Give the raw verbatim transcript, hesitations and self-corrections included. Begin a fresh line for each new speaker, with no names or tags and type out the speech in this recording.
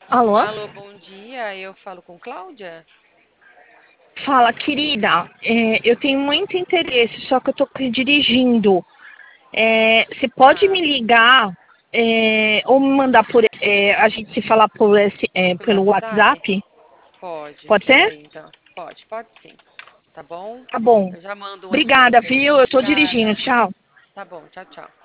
Alô?
Alô, bom dia. Eu falo com Cláudia?
Fala, querida. É, eu tenho muito interesse, só que eu tô dirigindo. É, você pode
Ah,
me ligar é, ou me mandar por é, a gente se falar por esse, é,
pelo
pelo
WhatsApp?
WhatsApp?
Pode.
Pode ser?
Peraí, então. Pode, pode sim. Tá bom?
Tá bom.
Eu já mando um aqui pra
Obrigada,
você.
viu? Eu tô dirigindo.
Obrigada.
Tchau.
Tá bom, tchau, tchau.